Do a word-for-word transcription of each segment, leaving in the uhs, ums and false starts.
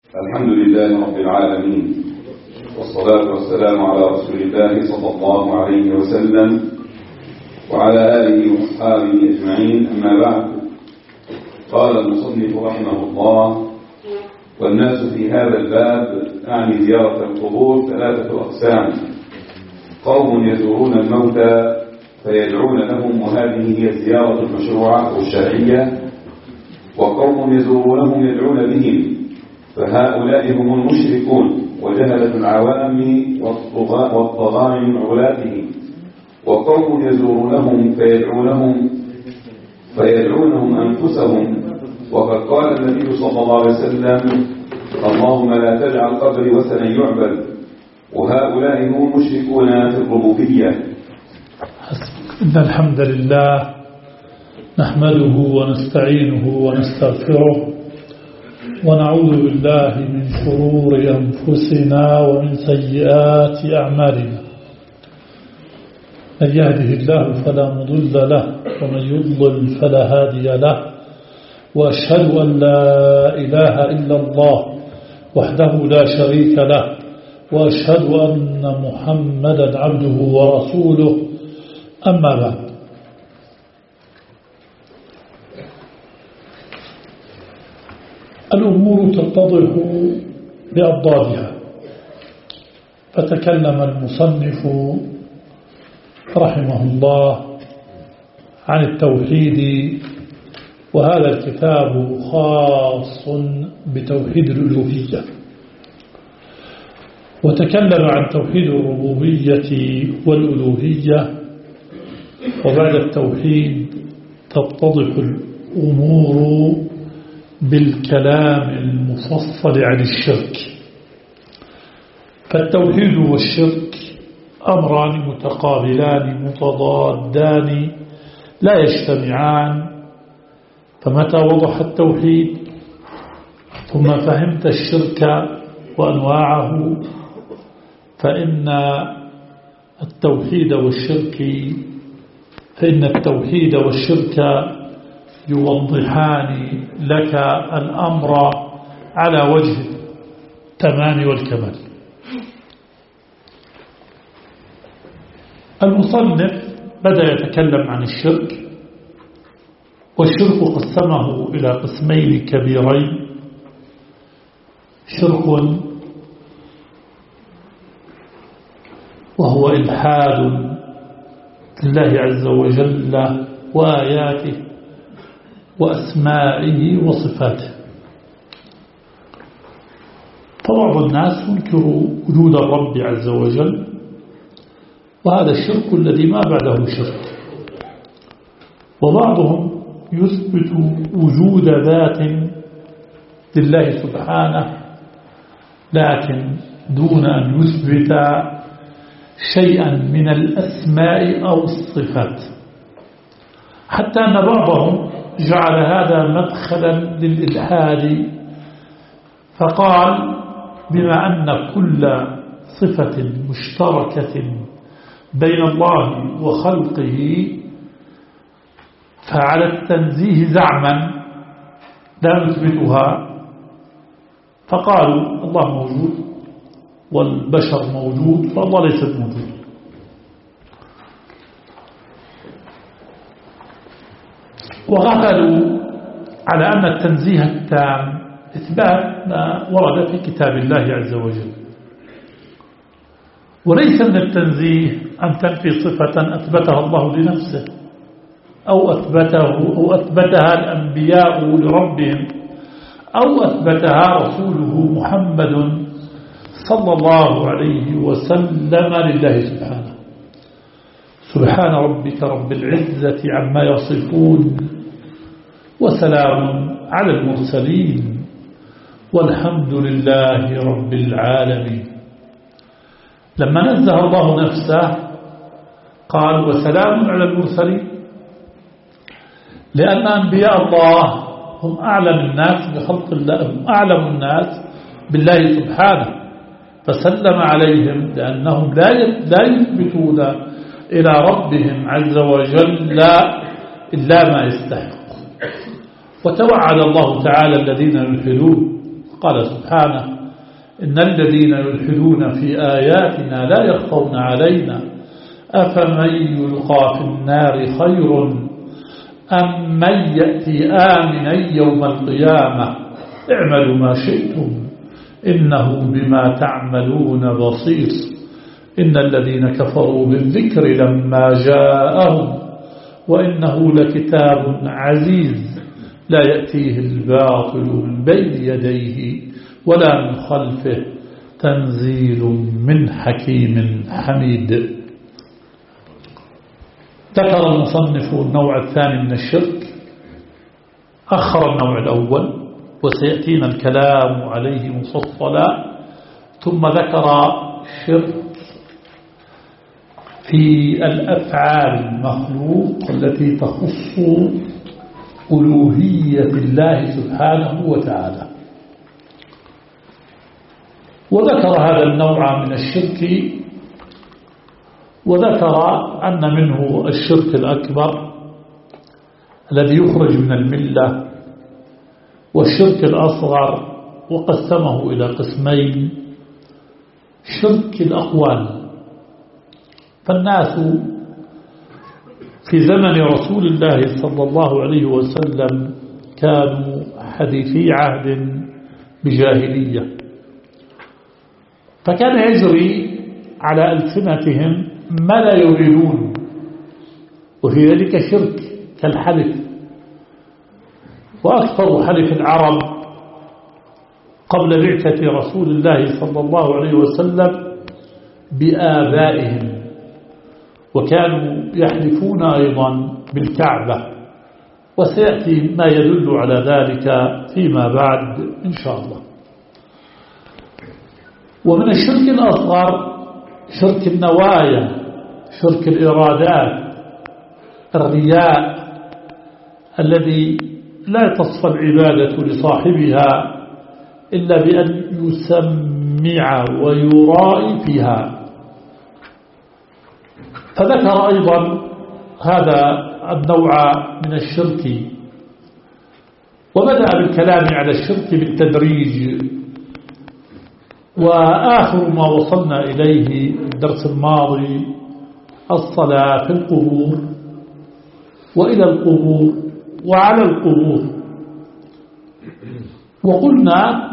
الحمد لله رب العالمين، والصلاة والسلام على رسول الله صلى الله عليه وسلم وعلى آله وأصحابه أجمعين. أما بعد، قال المصنف رحمه الله: والناس في هذا الباب أعني زيارة القبور ثلاثة أقسام: قوم يزورون الموتى فيدعون لهم وهذه هي الزيارة المشروعة أو الشرعية، وقوم يزورونهم يدعون بهم فهؤلاء هم المشركون وجهلة العوام والطغاة من عولاتهم. وقوم يزورونهم فيدعونهم فيدعونهم أنفسهم، وقد قال النبي صلى الله عليه وسلم: اللهم لا تجعل قبري وثنا يعبد. وهؤلاء هم المشركون في الربوبية. إن الحمد لله نحمده ونستعينه ونستغفره ونعوذ بالله من شرور أنفسنا ومن سيئات أعمالنا. من يهده الله فلا مضل له ومن يضلل فلا هادي له، وأشهد أن لا إله إلا الله وحده لا شريك له، وأشهد أن محمدا عبده ورسوله. أما بعد، الأمور تتضح بأضدادها. فتكلم المصنف رحمه الله عن التوحيد، وهذا الكتاب خاص بتوحيد الألوهية، وتكلم عن توحيد الربوبية والألوهية. وبعد التوحيد تتضح الأمور بالكلام المفصل عن الشرك. فالتوحيد والشرك أمران متقابلان متضادان لا يجتمعان. فمتى وضح التوحيد ثم فهمت الشرك وأنواعه، فإن التوحيد والشرك فإن التوحيد والشرك يوضحان لك الأمر على وجه التمام والكمال. المصنف بدأ يتكلم عن الشرك، والشرك قسمه إلى قسمين كبيرين: شرك وهو إلحاد لله عز وجل وآياته وأسمائه وصفاته. فبعض الناس ينكر وجود الرب عز وجل، وهذا الشرك الذي ما بعده شرك. وبعضهم يثبت وجود ذات لله سبحانه، لكن دون أن يثبت شيئا من الأسماء أو الصفات، حتى أن بعضهم جعل هذا مدخلا للإلحاد، فقال: بما أن كل صفة مشتركة بين الله وخلقه فعلى التنزيه زعما لا نثبتها. فقالوا: الله موجود والبشر موجود، فالله ليس موجود. وغفلوا على أن التنزيه التام إثبات ما ورد في كتاب الله عز وجل، وليس من التنزيه أن تنفي صفة أثبتها الله لنفسه أو أثبته أو أثبتها الأنبياء لربهم أو أثبتها رسوله محمد صلى الله عليه وسلم لله سبحانه. سبحان ربك رب العزة عما يصفون، وسلام على المرسلين، والحمد لله رب العالمين. لما نزه الله نفسه قال: وسلام على المرسلين، لأن أنبياء الله هم أعلم الناس بخلق الله، هم أعلم الناس بالله سبحانه، فسلم عليهم لأنهم لا يثبتون إلى ربهم عز وجل إلا ما يستحق. وتوعد الله تعالى الذين يلحدون قال سبحانه إن الذين يلحدون في آياتنا لا يخفون علينا أفمن يلقى في النار خير أم من يأتي آمنا يوم القيامة اعملوا ما شئتم إنه بما تعملون بصير إن الذين كفروا بالذكر لما جاءهم وإنه لكتاب عزيز لا يأتيه الباطل من بين يديه ولا من خلفه تنزيل من حكيم حميد. ذكر المصنف النوع الثاني من الشرك، أخر النوع الأول وسيأتينا الكلام عليه مفصلا، ثم ذكر شرك في الأفعال المخلوق التي تخص ألوهية الله سبحانه وتعالى. وذكر هذا النوع من الشرك، وذكر أن منه الشرك الأكبر الذي يخرج من الملة، والشرك الأصغر وقسمه إلى قسمين: شرك الأقوال، فالناس في زمن رسول الله صلى الله عليه وسلم كانوا حديثي عهد بجاهلية، فكان يجري على ألسنتهم ما لا يريدون، وفي ذلك شرك كالحلف. وأكثر حلف العرب قبل بعثة رسول الله صلى الله عليه وسلم بآبائهم، وكانوا يحلفون أيضا بالكعبة، وسيأتي ما يدل على ذلك فيما بعد إن شاء الله. ومن الشرك الأصغر شرك النوايا، شرك الإرادات، الرياء الذي لا تصفى العبادة لصاحبها إلا بأن يسمع ويرائي فيها. فذكر أيضا هذا النوع من الشرك، وبدأ بالكلام على الشرك بالتدريج. وآخر ما وصلنا إليه الدرس الماضي الصلاة في القبور وإلى القبور وعلى القبور. وقلنا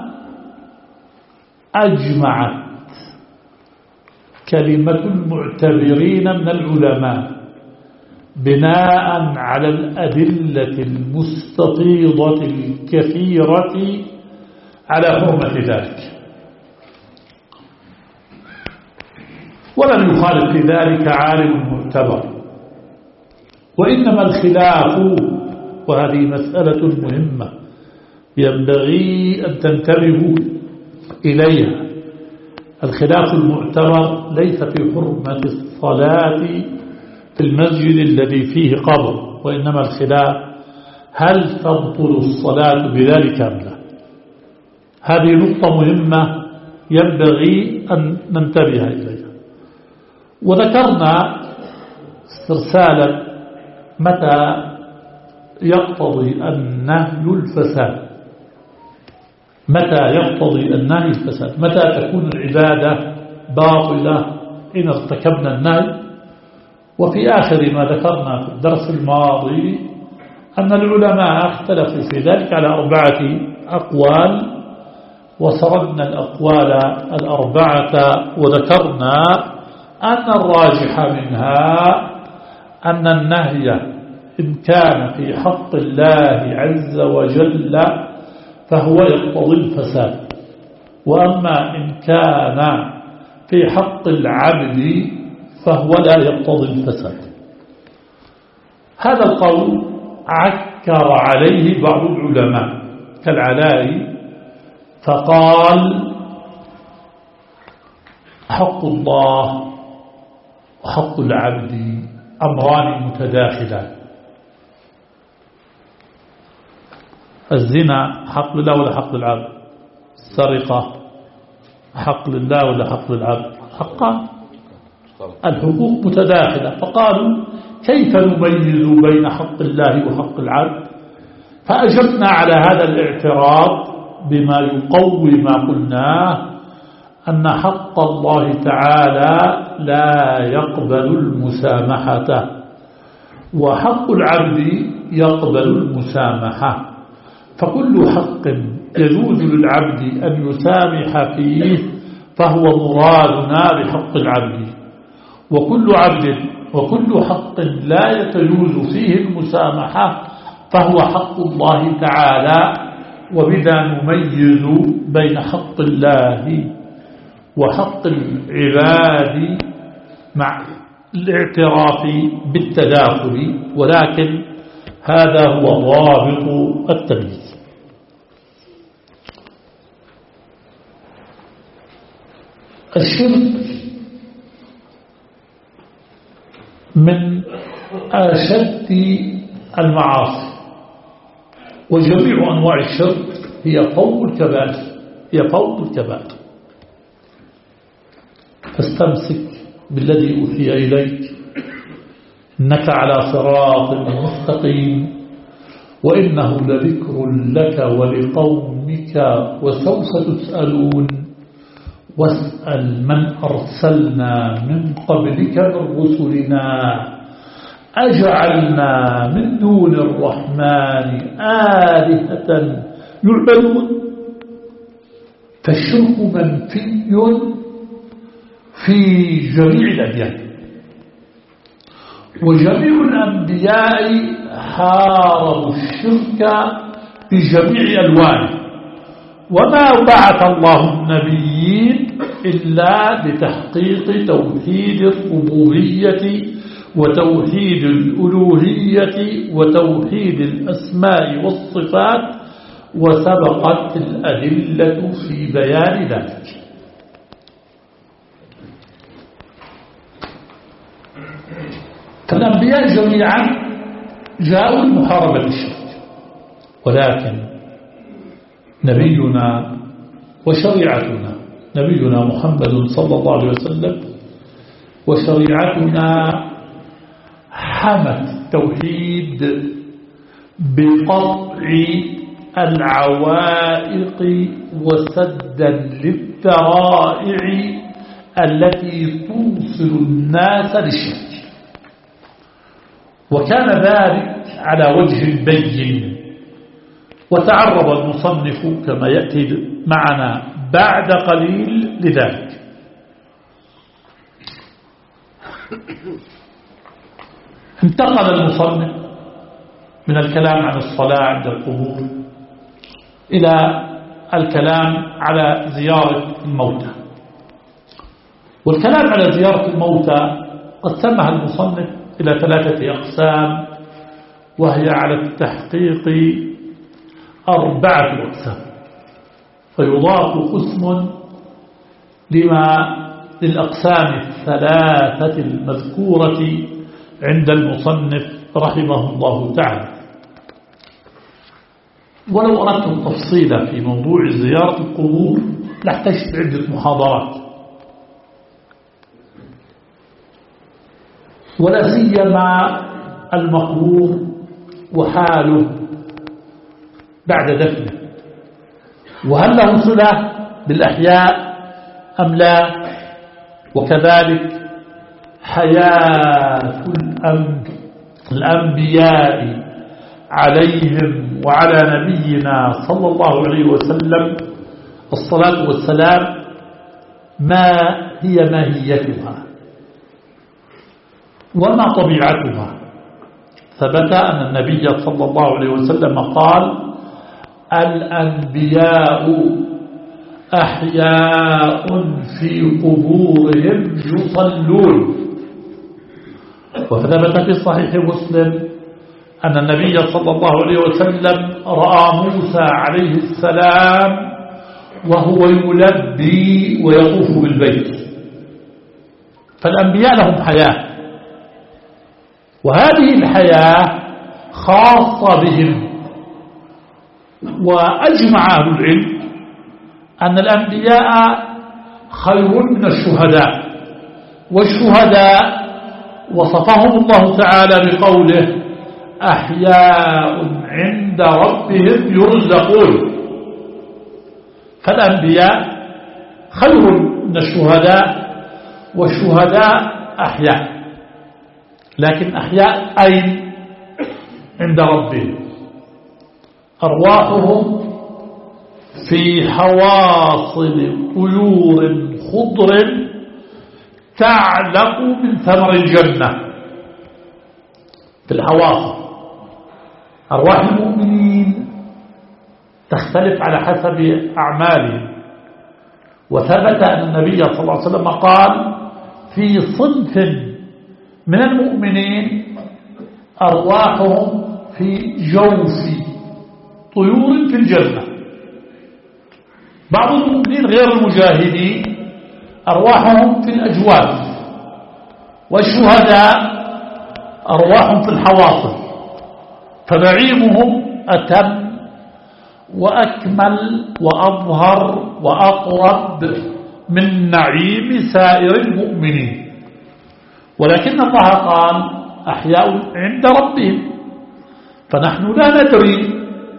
أجمعت كلمة المعتبرين من العلماء بناء على الأدلة المستفيضة الكثيرة على حرمة ذلك، ولم يخالف في ذلك عالم معتبر، وإنما الخلاف، وهذه مسألة مهمة ينبغي أن تنتبهوا إليها، الخلاف المعتبر ليس في حرمة الصلاة في المسجد الذي فيه قبر، وإنما الخلاف هل تبطل الصلاة بذلك أم لا. هذه نقطة مهمة ينبغي أن ننتبه إليها. وذكرنا استرسالا متى يقتضي النهي الفساد، متى يقتضي النهي الفساد، متى تكون العبادة باطلة إن ارتكبنا النهي. وفي آخر ما ذكرنا في الدرس الماضي أن العلماء اختلفوا في ذلك على أربعة أقوال، وسردنا الأقوال الأربعة وذكرنا أن الراجح منها أن النهي إن كان في حق الله عز وجل فهو يقتضي الفساد، وأما إن كان في حق العبد فهو لا يقتضي الفساد. هذا القول عكر عليه بعض العلماء كالعلاء، فقال حق الله وحق العبد أمران متداخلان. الزنا حق لله ولا حق للعبد؟ السرقة حق لله ولا حق للعبد؟ حقان، الحقوق متداخلة. فقالوا كيف نميز بين حق الله وحق العبد؟ فأجبنا على هذا الاعتراض بما يقوي ما قلناه أن حق الله تعالى لا يقبل المسامحة، وحق العبد يقبل المسامحة. فكل حق يجوز للعبد أن يسامح فيه فهو مرادنا بحق العبد، وكل عبد وكل حق لا يتجوز فيه المسامحة فهو حق الله تعالى. وبذا نميز بين حق الله وحق العباد مع الاعتراف بالتداخل، ولكن هذا هو ضابط التمييز. الشرك من أشد المعاصي، وجميع أنواع الشرك هي فوق الكبائر هي فوق الكبائر فاستمسك بالذي أوحي إليك إنك على صراط مستقيم وإنه لذكر لك ولقومك وسوف تسألون واسأل من أرسلنا من قبلك من رسلنا أجعلنا من دون الرحمن آلهة يعبدون. فالشرك منفي في جميع الأديان، وجميع الأنبياء حاربوا الشرك بجميع ألوانه، وما بعث الله النبيين إلا لتحقيق توحيد الربوبية وتوحيد الألوهية وتوحيد الأسماء والصفات، وسبقت الأدلة في بيان ذلك. فالأنبياء جميعا جاءوا المحاربة للشرك، ولكن نبينا وشريعتنا نبينا محمد صلى الله عليه وسلم وشريعتنا حمت التوحيد بقطع العوائق وسدا للذرائع التي توصل الناس للشرك، وكان ذلك على وجه البين. وتعرض المصنف كما يأتي معنا بعد قليل لذلك. انتقل المصنف من الكلام عن الصلاة عند القبور إلى الكلام على زيارة الموتى. والكلام على زيارة الموتى قسمها المصنف إلى ثلاثة أقسام، وهي على التحقيق أربعة أقسام، فيضاف قسم لما للأقسام الثلاثة المذكورة عند المصنف رحمه الله تعالى. ولو أردت التفصيل في موضوع زيارة القبور لاحتجت عدة محاضرات، ولا سيما المقبور وحاله بعد دفنه، وهل له صلة بالأحياء أم لا، وكذلك حياة الأنبياء عليهم وعلى نبينا صلى الله عليه وسلم الصلاة والسلام ما هي ماهيتها وما طبيعتها. ثبت أن النبي صلى الله عليه وسلم قال: الأنبياء أحياء في قبورهم يصلون. وثبت في صحيح مسلم أن النبي صلى الله عليه وسلم رأى موسى عليه السلام وهو يلبي ويطوف بالبيت. فالأنبياء لهم حياة، وهذه الحياة خاصة بهم. وأجمع أهل العلم أن الأنبياء خير من الشهداء، والشهداء وصفهم الله تعالى بقوله: أحياء عند ربهم يرزقون. فالأنبياء خير من الشهداء، والشهداء أحياء، لكن أحياء أين؟ عند ربهم، أرواحهم في حواصل طيور خضر تعلق من ثمر الجنة. في الحواصل أرواح المؤمنين تختلف على حسب أعمالهم، وثبت أن النبي صلى الله عليه وسلم قال في صنف من المؤمنين أرواحهم في جوف طيور في الجنة. بعض المؤمنين غير المجاهدين أرواحهم في الأجواف، والشهداء أرواحهم في الحواصل، فنعيمهم أتم وأكمل وأظهر وأقرب من نعيم سائر المؤمنين. ولكن الله قال أحياء عند ربهم، فنحن لا ندري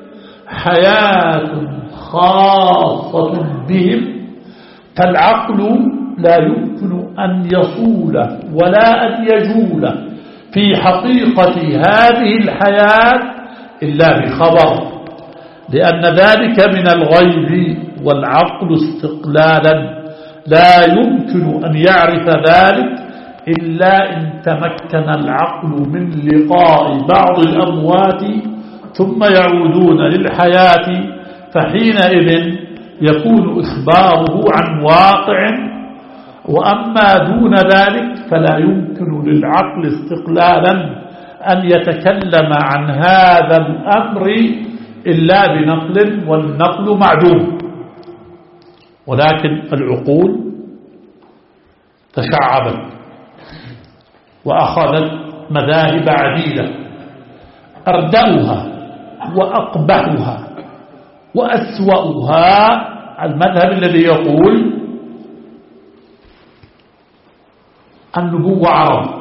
حياة خاصة بهم، فالعقل لا يمكن أن يصول ولا أن يجول في حقيقة هذه الحياة إلا بخبر، لأن ذلك من الغيب، والعقل استقلالا لا يمكن أن يعرف ذلك إلا إن تمكن العقل من لقاء بعض الأموات ثم يعودون للحياة، فحينئذ يكون إخباره عن واقع. وأما دون ذلك فلا يمكن للعقل استقلالا أن يتكلم عن هذا الأمر إلا بنقل، والنقل معدوم. ولكن العقول تشعبت وأخذت مذاهب عديدة، أردأها وأقبحها وأسوأها المذهب الذي يقول النبوة عرض،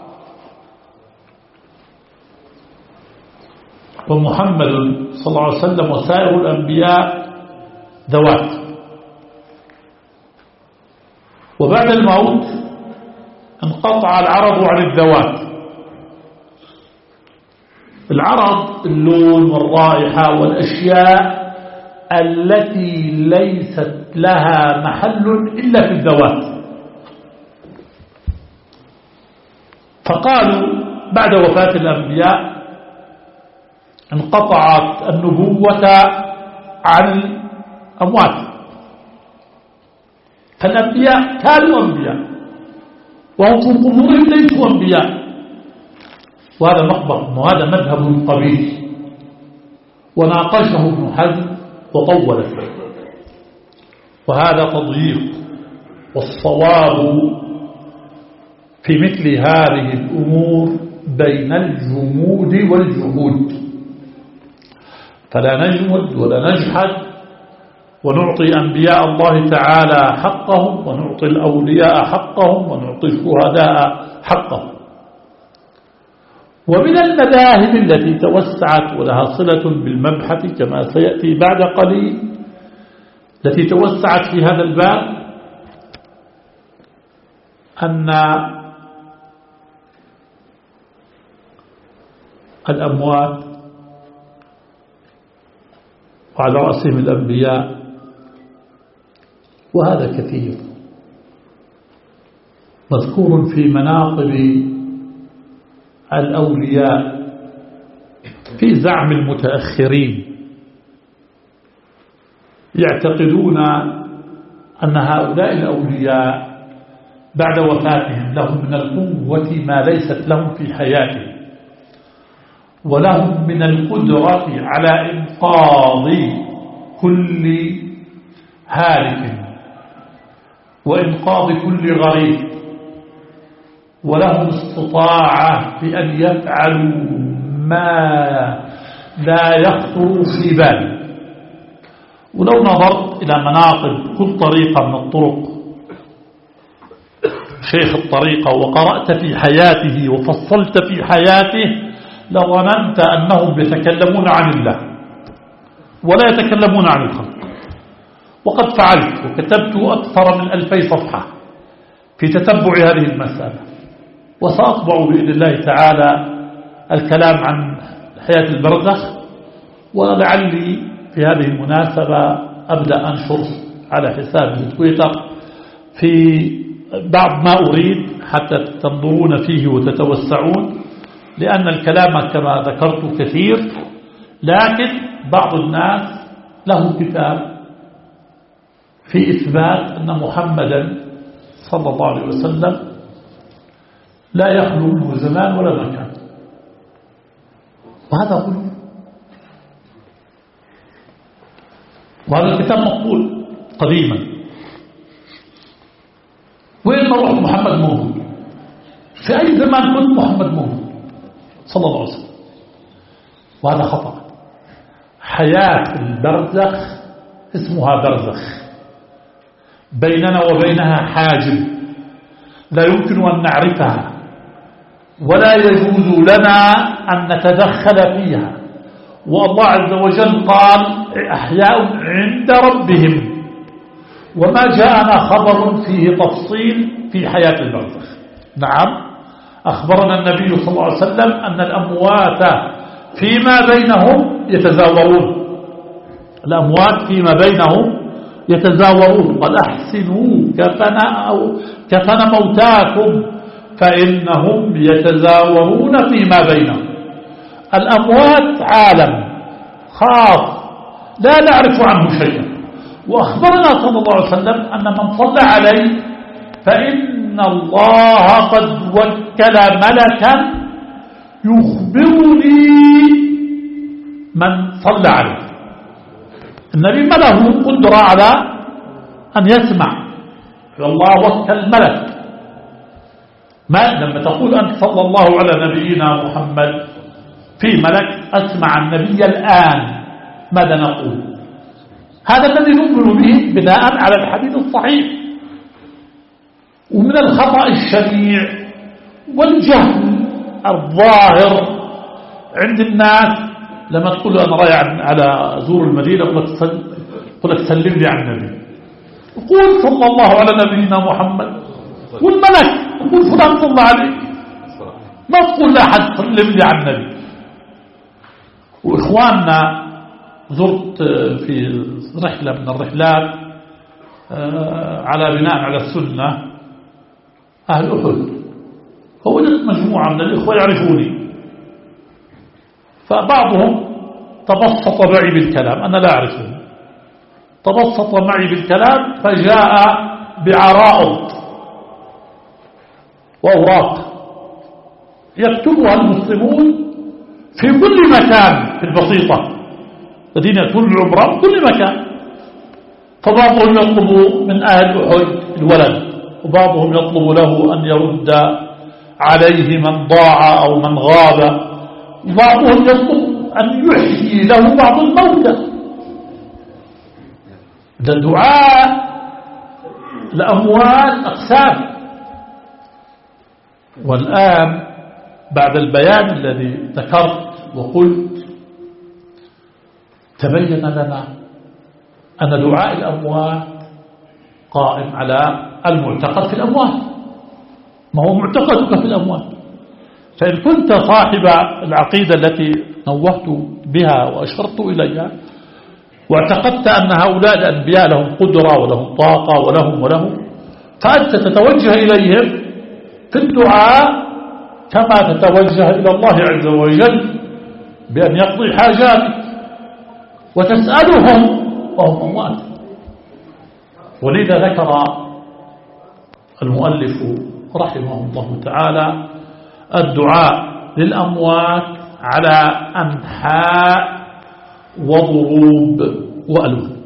ومحمد صلى الله عليه وسلم وسائر الأنبياء ذوات، وبعد الموت انقطع العرض عن الذوات. العرض اللون والرائحة والأشياء التي ليست لها محل إلا في الذوات. فقالوا بعد وفاة الأنبياء انقطعت النبوة عن الأموات، فالأنبياء كانوا أنبياء وهم في قبورهم ليسوا أنبياء، وهذا مقبض، وهذا مذهب قبيح، وناقشه ابن حزم وطول فيه، وهذا تضييق. والصواب في مثل هذه الأمور بين الجمود والجهود، فلا نجمد ولا نجحد، ونعطي أنبياء الله تعالى حقهم، ونعطي الأولياء حقهم، ونعطي الشهداء حقهم. ومن المذاهب التي توسعت ولها صلة بالمبحث كما سيأتي بعد قليل، التي توسعت في هذا الباب، أن الأموات وعلى رأسهم الأنبياء، وهذا كثير مذكور في مناقب الأولياء في زعم المتأخرين، يعتقدون أن هؤلاء الأولياء بعد وفاتهم لهم من القوة ما ليست لهم في حياتهم، ولهم من القدرة على إنقاذ كل هالك وإنقاذ كل غريب، ولهم استطاعة في أن يفعلوا ما لا يخطر في بال. ولو نظرت إلى مناقب كل طريقة من الطرق شيخ الطريقة وقرأت في حياته وفصلت في حياته لظننت أنهم يتكلمون عن الله ولا يتكلمون عن الخلق، وقد فعلت وكتبت أكثر من ألفي صفحة في تتبع هذه المسألة، وسأطبع بإذن الله تعالى الكلام عن حياة البرزخ، ولعلي في هذه المناسبة أبدأ أنشر على حساب تويتر في بعض ما أريد حتى تنظرون فيه وتتوسعون، لأن الكلام كما ذكرت كثير، لكن بعض الناس له كتاب في إثبات أن محمدا صلى الله عليه وسلم لا يخلو منه زمان ولا مكان، وهذا غلو. وهذا الكتاب مقبول قديما، وين ما رحت محمد موجود، في أي زمان كنت محمد موجود صلى الله عليه وسلم، وهذا خطأ. حياة البرزخ اسمها برزخ، بيننا وبينها حاجب لا يمكن أن نعرفها، ولا يجوز لنا أن نتدخل فيها. والله عز وجل قال أحياء عند ربهم، وما جاءنا خبر فيه تفصيل في حياة البرزخ. نعم، أخبرنا النبي صلى الله عليه وسلم أن الأموات فيما بينهم يتزاورون، الأموات فيما بينهم يتزاورون. قال أحسنوا كفن, أو كفن موتاكم فإنهم يتزاورون فيما بينهم. الأموات عالم خاص لا نعرف عنه شيئا، وأخبرنا صلى الله عليه وسلم أن من صلى عليه فإن الله قد وكل ملكا يخبرني من صلى عليه. النبي ما له قدرة على أن يسمع، فالله وكل ملك. ما لما تقول أنت صلى الله على نبينا محمد في ملك أسمع النبي الآن، ماذا نقول؟ هذا الذي نؤمن به بناء على الحديث الصحيح. ومن الخطأ الشنيع والجهل الظاهر عند الناس لما تقول له أنا رايح على زور المدينة يقول لك سلم لي على النبي، يقول صلى الله على نبينا محمد، والملك يقول فلان صلى عليه، ما تقول لأحد سلم لي على النبي. وإخواننا زرت في رحلة من الرحلات على بناء على السنة أهل أحد، فوجدت مجموعة من الإخوة يعرفوني، فبعضهم تبسط معي بالكلام، أنا لا أعرفه، تبسط معي بالكلام فجاء بعرائض وأوراق يكتبها المسلمون في كل مكان في البسيطة الذين يأتون العمرة في كل مكان. فبعضهم يطلب من أهل أحد الولد، وبعضهم يطلب له أن يرد عليه من ضاع أو من غاب، وبعضهم يطلب أن يحيي له بعض الموتى. ده دعاء الأموال أقسام. والآن بعد البيان الذي ذكرت وقلت تبين لنا أن دعاء الأموات قائم على المعتقد في الأموات، ما هو معتقدك في الأموات. فإن كنت صاحب العقيدة التي نوهت بها وأشرت إليها واعتقدت أن هؤلاء الأنبياء لهم قدرة ولهم طاقة ولهم ولهم، فأنت تتوجه إليهم في الدعاء كما تتوجه إلى الله عز وجل بأن يقضي حاجاتك، وتسألهم وهم أموات. ولذا ذكر المؤلف رحمه الله تعالى الدعاء للأموات على أنحاء وضروب وألوان.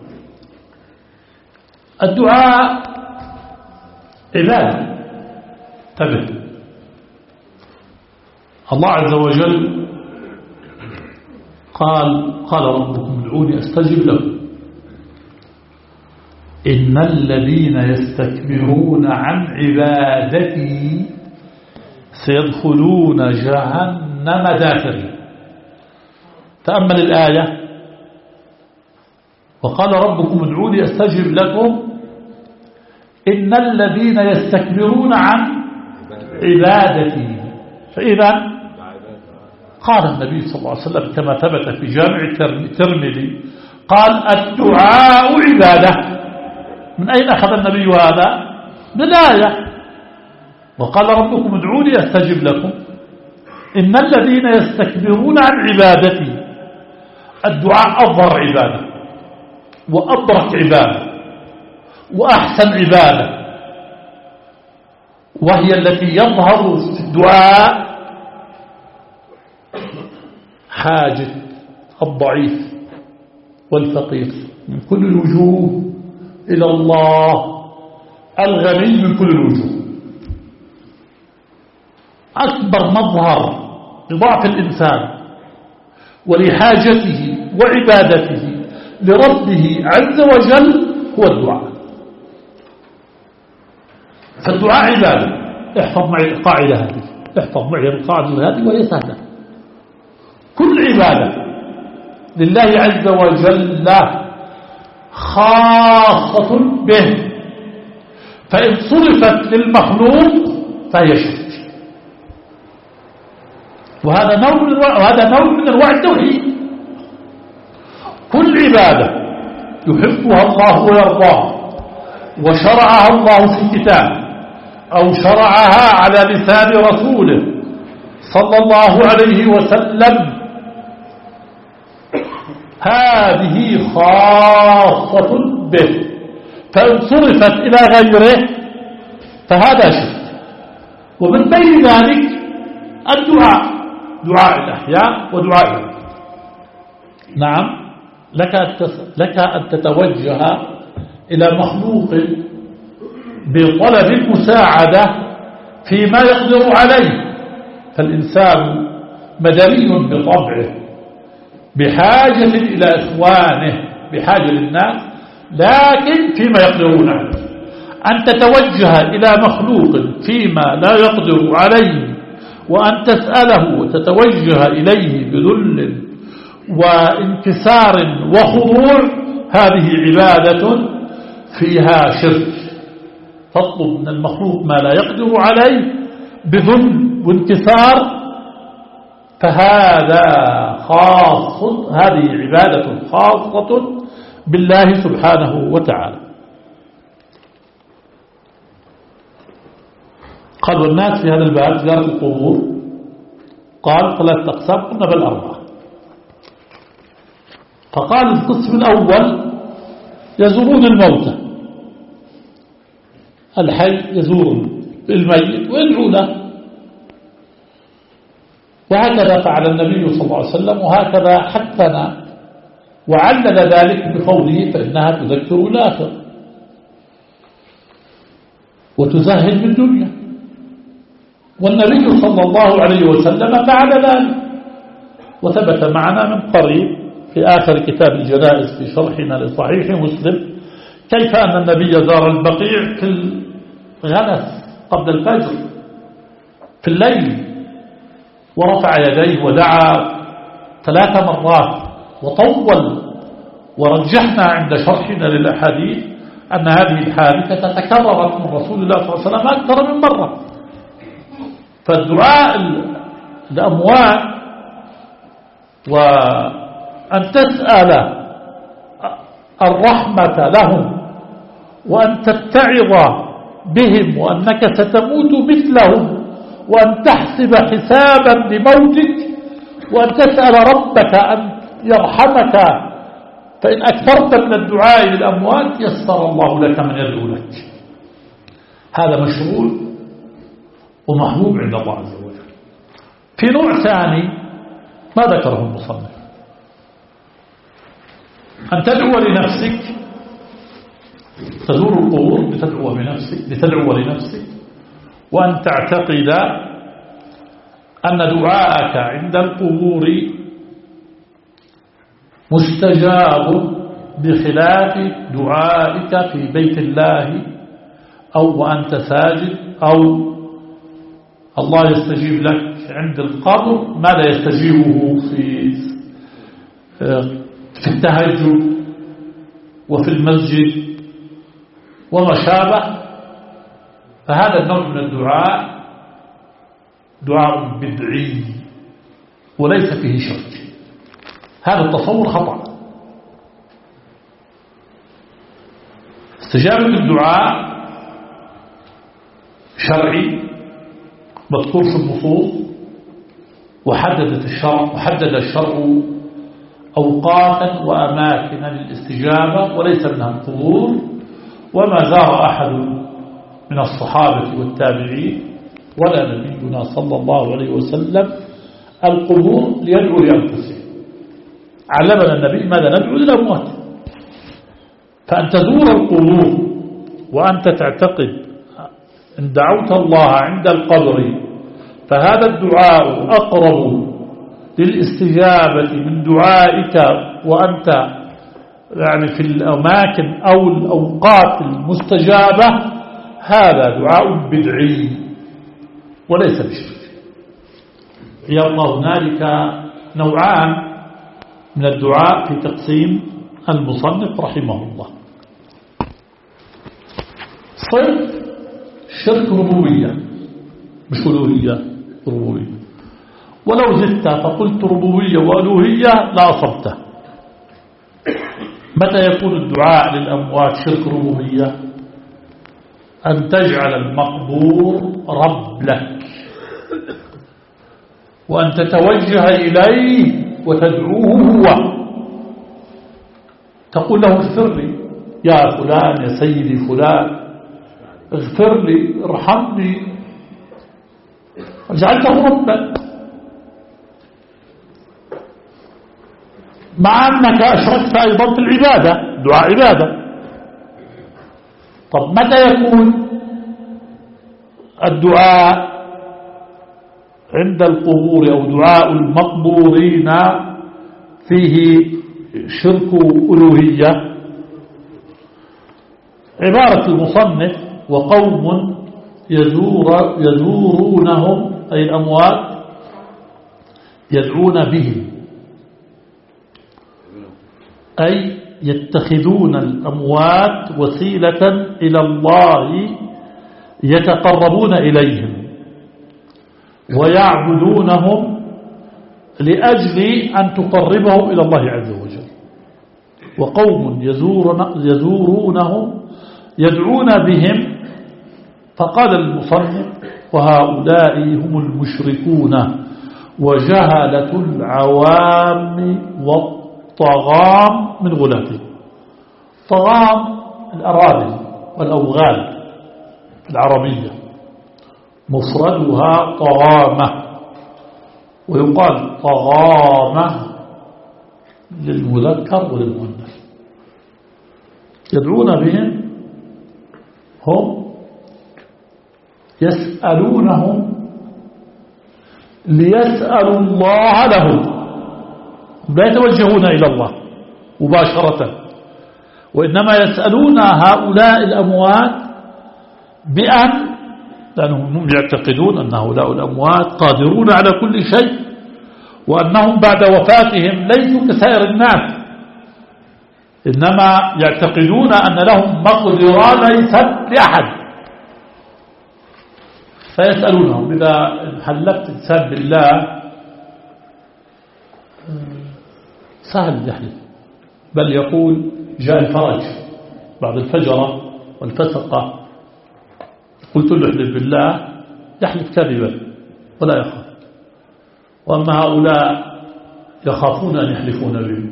الدعاء عبادة، انتبه. الله عز وجل قال قال ربكم ادعوني أستجب لكم إن الذين يستكبرون عن عبادتي سيدخلون جهنم داخرين. تأمل الآية، وقال ربكم ادعوني أستجب لكم إن الذين يستكبرون عن عبادتي. فإذا قال النبي صلى الله عليه وسلم كما ثبت في جامع الترمذي قال الدعاء عبادة. من أين أخذ النبي هذا؟ من الآية. وقال ربكم ادعوني أستجب لكم إن الذين يستكبرون عن عبادتي. الدعاء أظهر عبادة وأبرك عبادة وأحسن عبادة، وهي التي يظهر في الدعاء حاجة الضعيف والفقير من كل الوجوه إلى الله الغني من كل الوجوه. أكبر مظهر لضعف الإنسان ولحاجته وعبادته لربه عز وجل هو الدعاء. فالدعاء عبادة. احفظ معي القاعدة هذه، احفظ معي القاعدة هذه وهي سهلة. كل عبادة لله عز وجل خاصة به، فإن صرفت للمخلوق فهي شرك. وهذا نوع من وهذا نوع من انواع التوحيد. كل عبادة يحبها الله ويرضاها وشرعها الله في الكتاب أو شرعها على لسان رسوله صلى الله عليه وسلم، هذه خاصة به، فإن صرفت إلى غيره فهذا شرك. ومن بين ذلك الدعاء، دعاء الأحياء ودعاء الأموات. نعم، لك لك أن تتوجه إلى مخلوق بطلب المساعدة فيما يقدر عليه، فالإنسان مدني بطبعه بحاجة إلى إخوانه، بحاجة للناس، لكن فيما يقدرون عليه. أن تتوجه إلى مخلوق فيما لا يقدر عليه وأن تسأله وتتوجه إليه بذل وانكسار وخضوع، هذه عبادة فيها شرك. تطلب من المخلوق ما لا يقدر عليه بذل وانكسار، فهذا خاص، هذه عبادة خاصة بالله سبحانه وتعالى. قال والناس في هذا الباب زيارة القبور، قال ثلاثة أقسام، قلنا بل أربعة. فقال القسم الأول يزورون الموتى، الحي يزور الميت ويدعو له، وهكذا فعل النبي صلى الله عليه وسلم، وهكذا حثنا وعلل ذلك بقوله فإنها تذكر الآخرة وتزهد بالدنيا. والنبي صلى الله عليه وسلم فعل ذلك، وثبت معنا من قريب في آخر كتاب الجنائز في شرحنا لصحيح مسلم كيف أن النبي زار البقيع في الغلس قبل الفجر في الليل، ورفع يديه ودعا ثلاث مرات وطول. ورجحنا عند شرحنا للأحاديث أن هذه الحادثة تكررت من رسول الله صلى الله عليه وسلم أكثر من مرة. فالدعاء الأموات وأن تسأل الرحمة لهم وأن تتعظ بهم وأنك ستموت مثلهم وأن تحسب حسابا لموتك وأن تسأل ربك أن يرحمك، فإن أكثرت من الدعاء للأموات يسر الله لك من يدعو لك. هذا مشروع ومحبوب عند الله عز وجل. في نوع ثاني ما ذكره المصنف، أن تدعو لنفسك، تزور القبور لتدعو بنفسك لتدعو لنفسك، وأن تعتقد أن دعاءك عند القبور مستجاب بخلاف دعائك في بيت الله أو وأنت ساجد، أو الله يستجيب لك عند القبر ما لا يستجيبه في في التهجد وفي المسجد وما شابه، فهذا النوع من الدعاء دعاء بدعي وليس فيه شرك. هذا التصور خطأ. استجابة الدعاء شرعي مذكور في النصوص، وحددت الشرع وحدد الشرع أوقاتا وأماكن للاستجابة وليس منها القبور. وما زار أحد من الصحابة والتابعين ولا نبينا صلى الله عليه وسلم القبور ليدعو لأنفسهم. علمنا النبي ماذا ندعو للأموات. فأن تزور القبور وأنت تعتقد إن دعوت الله عند القبر فهذا الدعاء أقرب للاستجابة من دعائك وأنت يعني في الأماكن أو الأوقات المستجابة، هذا دعاء بدعي وليس بشرك. يا الله هنالك نوعان من الدعاء في تقسيم المصنف رحمه الله. صرف شرك ربوبية مش ألوهية، ربوبية. ولو زدت فقلت ربوبية وألوهية لا أصبته. متى يكون الدعاء للأموات شرك ربوبية؟ أن تجعل المقبور رب لك، وأن تتوجه إليه وتدعوه هو، تقول له اغفر لي يا فلان يا سيدي فلان، اغفر لي ارحمني، جعلته ربا، مع أنك أشركت أيضا في العبادة، دعاء عبادة. طب متى يكون الدعاء عند القبور أو دعاء المقبورين فيه شرك ألوهية؟ عبارة المصنف وقوم يزور يزورونهم أي الأموات يدعون بهم، أي يتخذون الأموات وسيلة إلى الله يتقربون إليهم ويعبدونهم لأجل أن تقربهم إلى الله عز وجل. وقوم يزورونهم يدعون بهم، فقال المصنف وهؤلاء هم المشركون وجهلة العوام والطغام من غلاته. طغام الأراضي والأوغال العربية مفردها طغامة، ويقال طغامة للمذكر وللمؤنث. يدعون بهم، هم يسألونهم ليسألوا الله لهم، لا يتوجهون إلى الله مباشرة، وإنما يسألون هؤلاء الأموات بأن، لأنهم يعتقدون أن هؤلاء الأموات قادرون على كل شيء، وأنهم بعد وفاتهم ليسوا كسائر الناس، إنما يعتقدون أن لهم مقدرة ليست لأحد، فيسألونهم. إذا حلفت الإنسان بالله سهل يحلف، بل يقول جاء الفرج بعد الفجرة والفسقة، قلت له احلف بالله يحلف كذبا ولا يخاف. وأما هؤلاء يخافون أن يحلفون به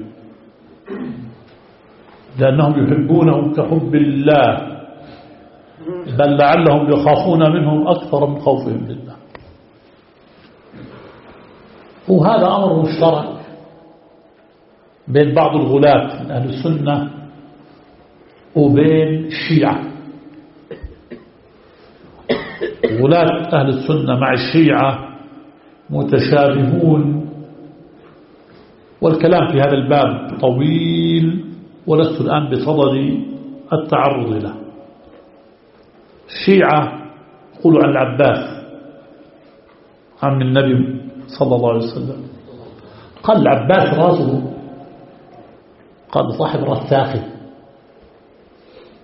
لأنهم يحبونهم كحب الله، بل لعلهم يخافون منهم أكثر من خوفهم لله. وهذا أمر مشترك بين بعض الغلاة من أهل السنة وبين الشيعة. غلاة أهل السنة مع الشيعة متشابهون، والكلام في هذا الباب طويل ولست الآن بصدد التعرض له. الشيعة يقولوا عن العباس عم النبي صلى الله عليه وسلم، قال العباس راسه، قال صاحب راس ساخن،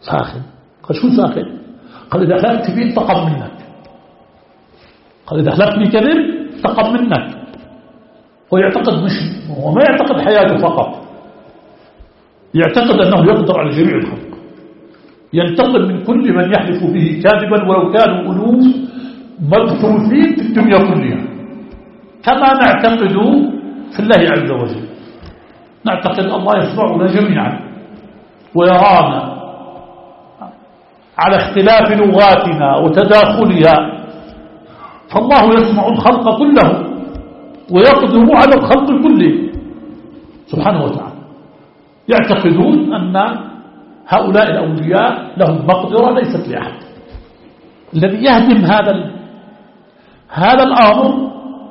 ساخن. قال شو ساخن؟ قال إذا حلفت بي انتقم منك، قال إذا حلفت بي كذب انتقم منك. هو يعتقد مش هو ما يعتقد حياته فقط، يعتقد أنه يقدر على جميع الخلق، ينتقم من كل من يحلف به كاذبا ولو كانوا ألوف مبثوثين في الدنيا كلها، كما نعتقد في الله عز وجل. نعتقد الله يسمعنا جميعا ويرانا على اختلاف لغاتنا وتداخلها، فالله يسمع الخلق كله ويقدر على الخلق كله سبحانه وتعالى. يعتقدون أن هؤلاء الأولياء لهم مقدرة ليست لأحد. الذي يهدم هذا هذا الأمر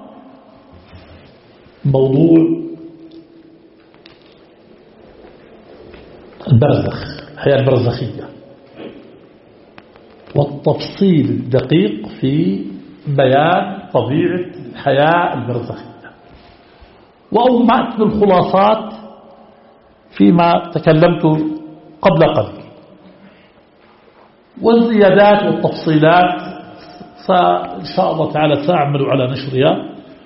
موضوع البرزخ، الحياة البرزخية، والتفصيل الدقيق في بيان طبيعة الحياة البرزخية، وأمأت بالخلاصات فيما تكلمت قبل قليل، والزيادات والتفصيلات إن شاء الله تعالى سأعمل على نشرها،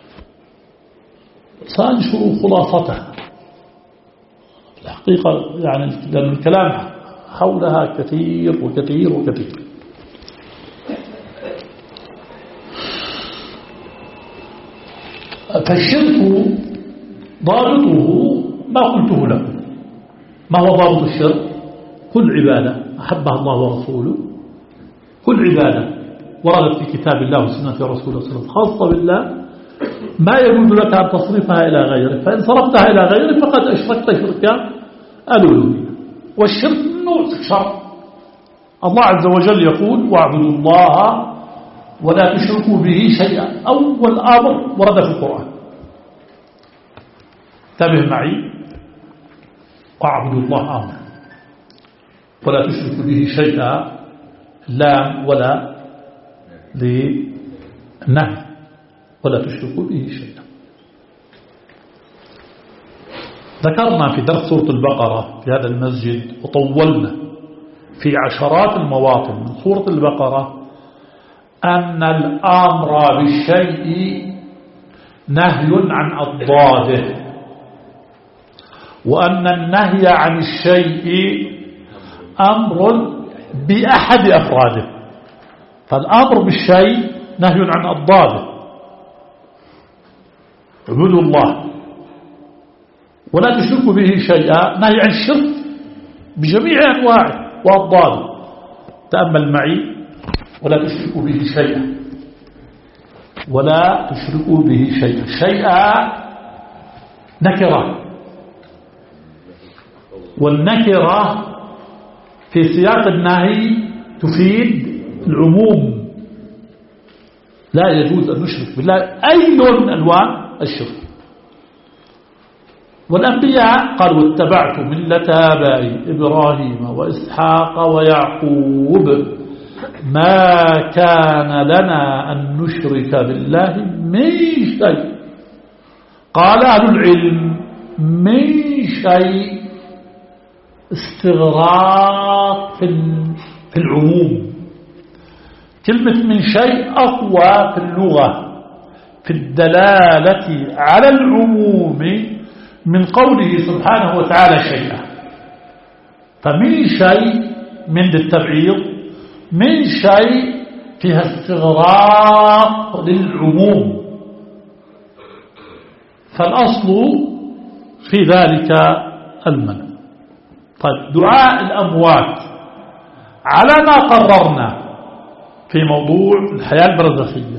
سأنشر خلاصتها الحقيقة، يعني لأن الكلام حولها كثير وكثير وكثير. فالشرك ضابطه ما قلته لكم. ما هو ضابط الشرك؟ كل عبادة أحبها الله ورسوله، كل عبادة وردت في كتاب الله وسنة رسوله صلى الله عليه وسلم خاصة بالله ما يجوز لك أن تصرفها إلى غيره، فإن صرفتها إلى غيره فقد أشركت شركا الألوهية. والشرك نوع شر. الله عز وجل يقول واعبدوا الله ولا تشركوا به شيئا، أول أمر ورد في القرآن. انتبه معي، واعبدوا الله أمر ولا تشركوا به شيئا، لا ولا للنهي، ولا تشركوا به شيئا. ذكرنا في درس سورة البقرة في هذا المسجد وطولنا في عشرات المواطن من سورة البقرة أن الأمر بالشيء نهي عن أضداده، وأن النهي عن الشيء أمر بأحد أفراده. فالأمر بالشيء نهي عن أضداده، اعبدوا الله ولا تشركوا به شيئا، نهي عن الشرك بجميع أنواعه وأضداده. تأمل معي، ولا تشركوا به شيئا، ولا تشركوا به شيئا. شيئا نكرة، والنكرة في سياق النهي تفيد العموم. لا يجوز أن نشرك بالله أي نوع من أنواع الشرك. والأنبياء قالوا واتبعت ملة آبائي إبراهيم وإسحاق ويعقوب ما كان لنا أن نشرك بالله من شيء. قال أهل العلم من شيء استغراق في العموم. كلمة من شيء أقوى في اللغة في الدلالة على العموم من قوله سبحانه وتعالى شيئا. فمن شيء من التبعيض، من شيء فيها استغراق للعموم، فالأصل في ذلك المنع. طيب، دعاء الأموات على ما قررنا في موضوع الحياة البرزخية،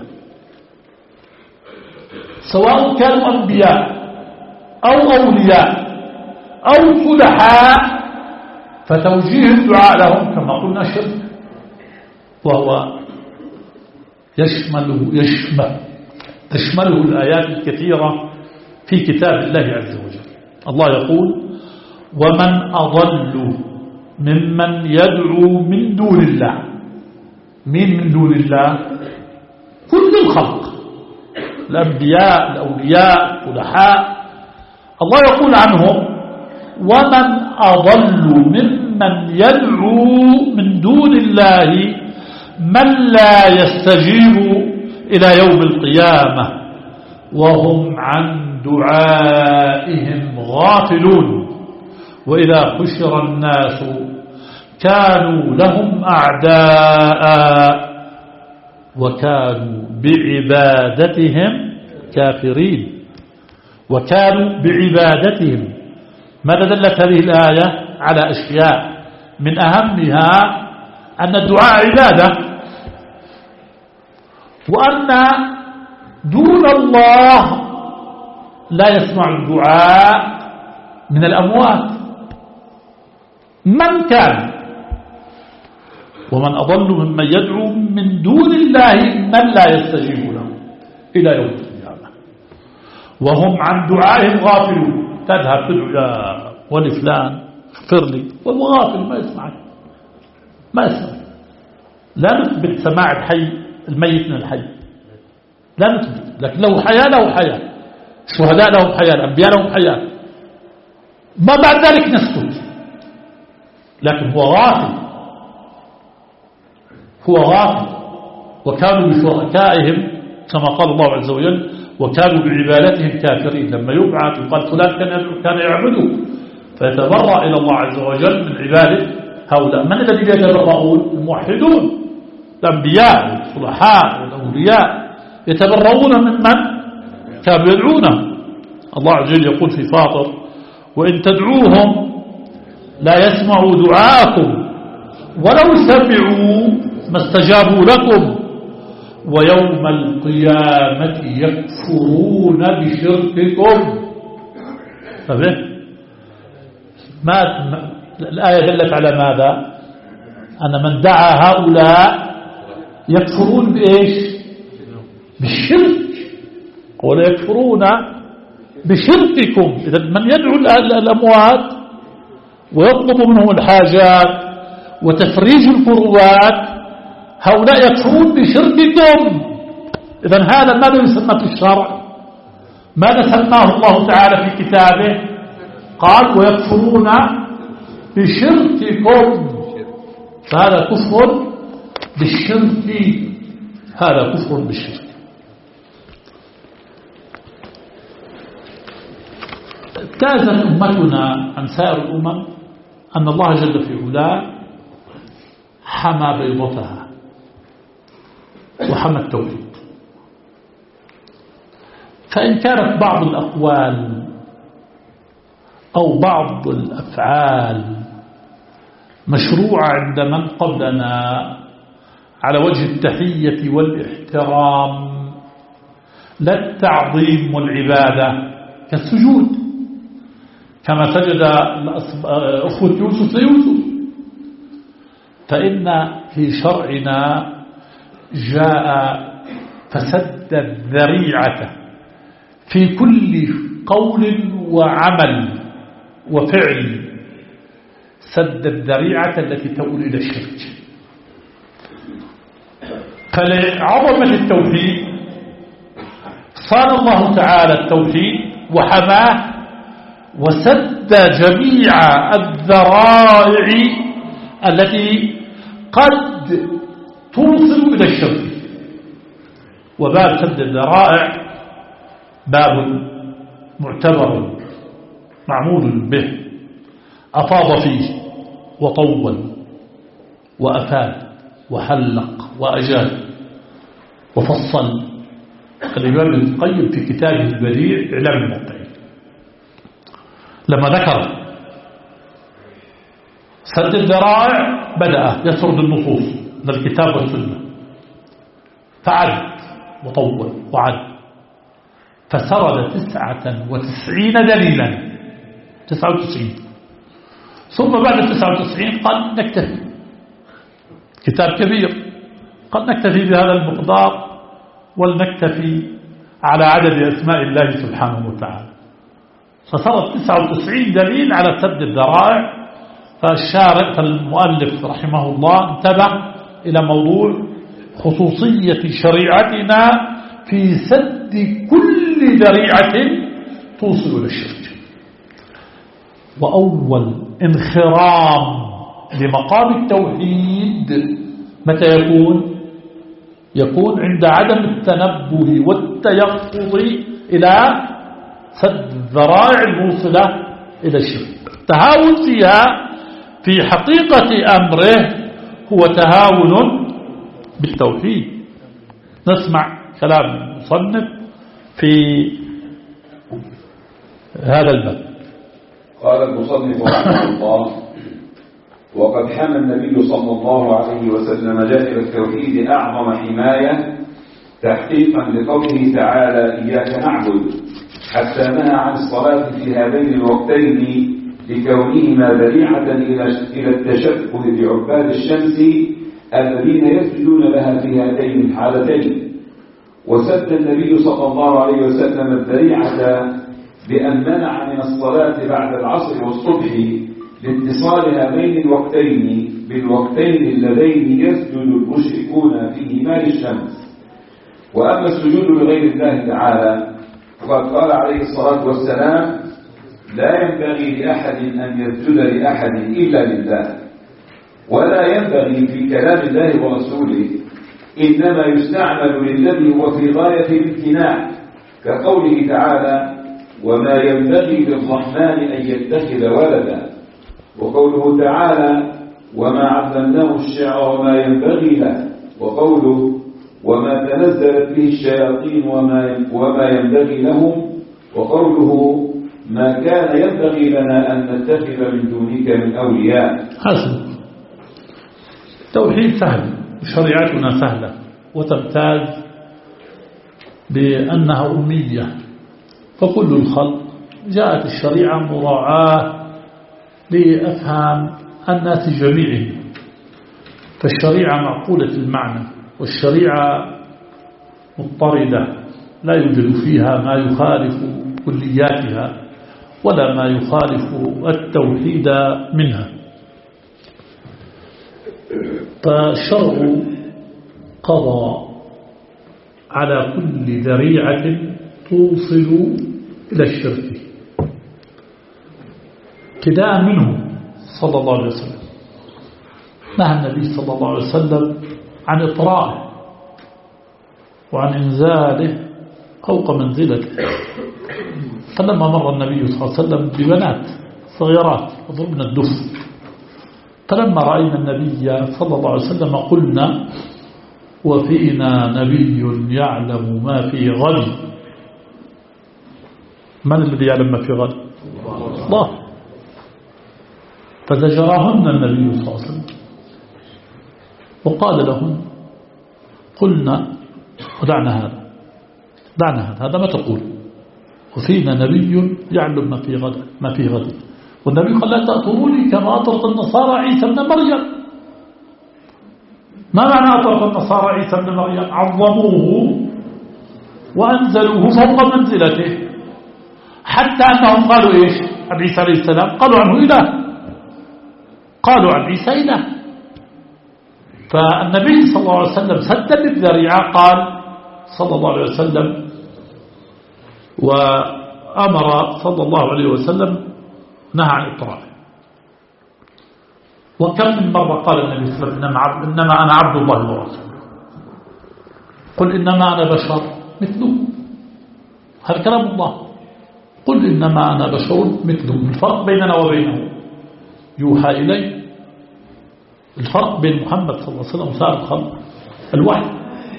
سواء كانوا أنبياء أو أولياء أو صلحاء، فتوجيه الدعاء لهم كما قلنا شرك، وهو يشمله يشمل تشمله الآيات الكثيرة في كتاب الله عز وجل. الله يقول ومن أضل ممن يدعو من دون الله. مين من دون الله؟ كل الخلق، الأنبياء الأولياء الصلحاء. الله يقول عنهم ومن أضل ممن ممن يدعو من دون الله من لا يستجيب إلى يوم القيامة وهم عن دعائهم غافلون. وإذا حشر الناس كانوا لهم أعداء وكانوا بعبادتهم كافرين. وكانوا بعبادتهم. ماذا دلت هذه الآية؟ على أشياء من أهمها أن الدعاء عبادة، وأن دون الله لا يسمع الدعاء من الأموات من كان، ومن أضل ممن يدعو من دون الله من لا يستجيب له إلى يوم القيامة وهم عن دعائهم غافلون. تذهب تدعو يا ولي فلان اغفر لي وهو غافل ما يسمعك ما يسمعك. لا نثبت سماع الحي الميت من الحي، لا نثبت، لكن له حياة له حياة، الشهداء لهم حياة، الأنبياء لهم حياة، ما بعد ذلك نسكت. لكن هو غافل، هو غافل. وكانوا بشركائهم كما قال الله عز وجل وكانوا بعبادتهم كافرين. لما يبعث يقال فلان كان يعبده فيتبرأ إلى الله عز وجل من عباده هؤلاء. من الذي يتبرؤون؟ الموحدون، الأنبياء والصلحاء والأولياء يتبرؤون ممن كانوا يدعونه. الله عز وجل يقول في فاطر وإن تدعوهم لا يسمعوا دعاءكم ولو سمعوا ما استجابوا لكم ويوم القيامة يكفرون بشرككم. ما الآية دلت على ماذا؟ أن من دعا هؤلاء يكفرون بإيش؟ بالشرك. ولا يكفرون بشرككم. إذا من يدعو الأموات ويطلب منهم الحاجات وتفريج الكروبات هؤلاء يكفرون بشرككم. إذا هذا ماذا يسمى في الشرع؟ ماذا سماه الله تعالى في كتابه؟ قال ويكفرون بشرككم. فهذا كفر بالشرك، هذا كفر بالشرك. امتازت أمتنا عن سائر الأمم أن الله جل في علاه حمى بيضتها وحمى التوحيد. فإن كانت بعض الأقوال أو بعض الأفعال مشروعة عند من قبلنا على وجه التحية والاحترام لا التعظيم والعبادة كالسجود، كما سجد أخوة يوسف ليوسف، فإن في شرعنا جاء فسد الذريعة في كل قول وعمل وفعل، سد الذريعة التي تؤول إلى الشرك. فلعظمة التوحيد صان الله تعالى التوحيد وحماه وسد جميع الذرائع التي قد توصل إلى الشرك. وباب سد الذرائع باب معتبر معمول به، أفاض فيه وطول وأفاد وحلق وأجاد وفصل الإمام ابن القيم في كتابه البديع إعلام الموقعين لما ذكر سد الذرائع بدأ يسرد النصوص من الكتاب والسنة، فعد وطول وعد فسرد تسعة وتسعين دليلا، تسعة وتسعين. ثم بعد تسعة وتسعين قال نكتفي، كتاب كبير، قد نكتفي بهذا المقدار ولنكتفي على عدد أسماء الله سبحانه وتعالى. فسرد تسعة وتسعين دليل على سد الذرائع. فالشارع فالمؤلف رحمه الله انتبه إلى موضوع خصوصية شريعتنا في سد كل ذريعة توصل إلى الشرك. وأول انخرام لمقام التوحيد متى يكون؟ يكون عند عدم التنبه والتيقظ إلى سد الذرائع الموصلة إلى الشرك. التهاون فيها في حقيقة أمره هو تهاون بالتوحيد. نسمع كلام المصنف في هذا الباب. قال المصنف رحمه الله: وقد حمى النبي صلى الله عليه وسلم جانب التوحيد أعظم حماية تحقيقا لقوله تعالى: إياك نعبد، حتى نهى عن الصلاة في هذين الوقتين لكونهما ذريعة إلى التشبه بعباد الشمس الذين يسجدون لها في هاتين الحالتين. وسد النبي صلى الله عليه وسلم الذريعة بأن منع من الصلاة بعد العصر والصبح لاتصال هذين الوقتين بالوقتين اللذين يسجد المشركون فيهما للشمس. وأما السجود لغير الله تعالى فقد قال عليه الصلاة والسلام: لا ينبغي لأحد أن يسجد لأحد إلا لله. ولا ينبغي في كلام الله ورسوله، إنما يستعمل للذي هو في غاية الامتناع، كقوله تعالى: وما ينبغي للرحمن أن يتخذ ولدا. وقوله تعالى: وما علمناه الشعر وما ينبغي له. وقوله: وما تنزلت به الشياطين وما وما ينبغي لهم. وقوله: ما كان ينبغي لنا أن نتخذ من دونك من أولياء. حسن. التوحيد سهل وشريعتنا سهلة وتمتاز بأنها أمية، فكل الخلق جاءت الشريعة مراعاة لأفهام الناس جميعهم. فالشريعة معقولة المعنى، والشريعة مضطردة لا يوجد فيها ما يخالف كلياتها ولا ما يخالف التوحيد منها. فالشرع قضى على كل ذريعة توصل إلى الشرك ابتداء منه صلى الله عليه وسلم. نهى النبي صلى الله عليه وسلم عن إطراءه وعن إنزاله فوق منزلته. فلما مر النبي صلى الله عليه وسلم ببنات صغيرات وضربنا الدف، فلما رأينا النبي صلى الله عليه وسلم قلنا: وفينا نبي يعلم ما في غد. من الذي يعلم ما في غد؟ الله. فزجرهن النبي صلى الله عليه وسلم وقال لهم: قلنا ودعنا هذا دعنا هذا هذا ما تقول، وفينا نبي يعلم ما في غد ما في غد. والنبي قال: لا تأطروني كما أطرت النصارى عيسى ابن مريم. ما معنى أطرت النصارى عيسى ابن مريم؟ عظموه وأنزلوه فوق منزلته، حتى أنهم قالوا إيش عن عيسى عليه السلام؟ قالوا عنه إله، قالوا عن عيسى إله. فالنبي صلى الله عليه وسلم سد بالذريعة، قال صلى الله عليه وسلم وأمر صلى الله عليه وسلم نهى عن إطراء. وكم من مرة قال النبي صلى الله عليه وسلم: إنما أنا عبد الله ورسوله. قل إنما أنا بشر مثله، هذا كلام الله. قل إنما أنا بشر مثله. الفرق بيننا وبينه يوحى إليه. الفرق بين محمد صلى الله عليه وسلم وسائر الخلق الوحي،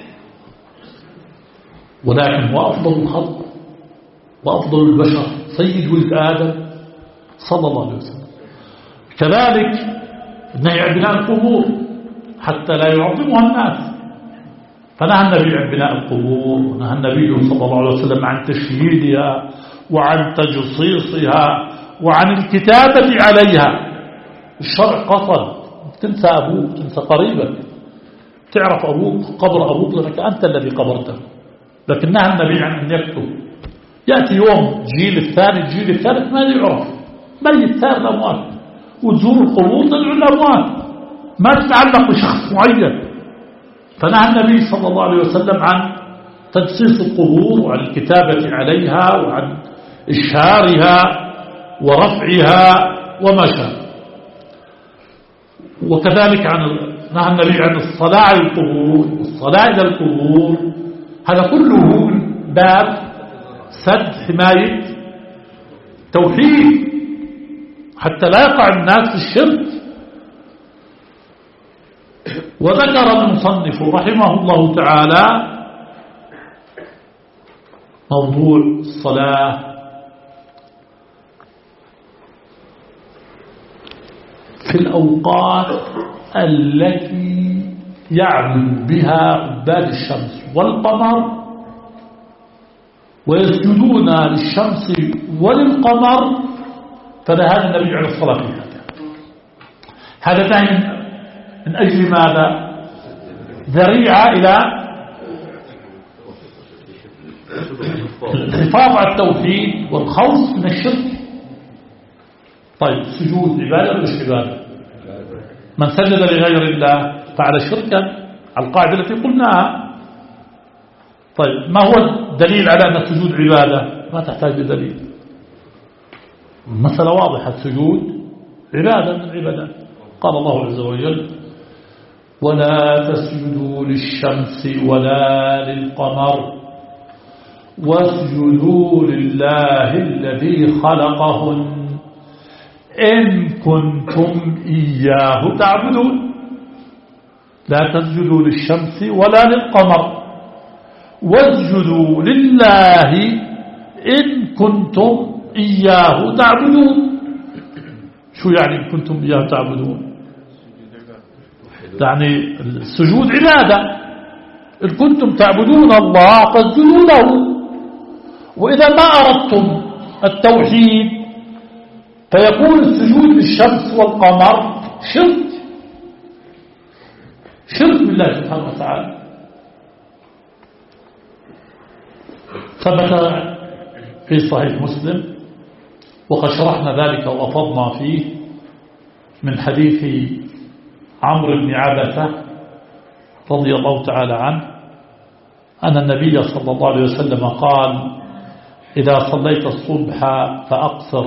ولكن هو أفضل الخلق وأفضل البشر، سيد ولد آدم صلى الله عليه وسلم. كذلك النهي عن بناء القبور حتى لا يعظمها الناس، فنهى النبي عن بناء القبور، ونهى النبي صلى الله عليه وسلم عن تشييدها وعن تجصيصها وعن الكتابة عليها. الشرع قصد تنسى أبوك، تنسى قريبك، تعرف أبوك قبر أبوك لأنك أنت الذي قبرته، لكن نهى النبي عن أن يكتب. يأتي يوم جيل الثاني الجيل الثالث ما يعرف، ميت ثار الأموات، وتزور القبور تدعو الأموات، ما تتعلق بشخص معين. فنهى النبي صلى الله عليه وسلم عن تجصيص القبور وعن الكتابة عليها وعن إشهارها ورفعها وما شابه. وكذلك عن نهى النبي عن الصلاة على القبور والصلاة إلى القبور. هذا كله من باب سد حماية توحيد حتى لا يقع الناس في الشرك. وذكر المصنف رحمه الله تعالى موضوع الصلاة في الأوقات التي يعبد بها عباد الشمس والقمر ويسجدون للشمس وللقمر، فنهى النبي عليه الصلاة والسلام. هذا نهي من أجل ماذا؟ ذريعة إلى الحفاظ على التوحيد والخوف من الشرك. طيب سجود عبادة ولا مش عبادة؟ من سجد لغير الله فعل شركا على القاعدة التي قلناها. طيب ما هو الدليل على أن السجود عبادة؟ ما تحتاج لدليل، مسألة واضحة، السجود عبادة من العبادات. قال الله عز وجل: ولا تسجدوا للشمس ولا للقمر واسجدوا لله الذي خلقهن إن كنتم إياه تعبدون. لا تسجدوا للشمس ولا للقمر واسجدوا لله إن كنتم إياه تعبدون. شو يعني إن كنتم إياه تعبدون؟ يعني السجود عبادة. إن كنتم تعبدون الله فاسجدوا له. وإذا ما أردتم التوحيد فيكون السجود للشمس والقمر شرك، شرك بالله سبحانه وتعالى. ثبت في صحيح مسلم وقد شرحنا ذلك وأفضنا فيه من حديث عمرو بن عبسة رضي الله تعالى عنه أن النبي صلى الله عليه وسلم قال: إذا صليت الصبح فأقصر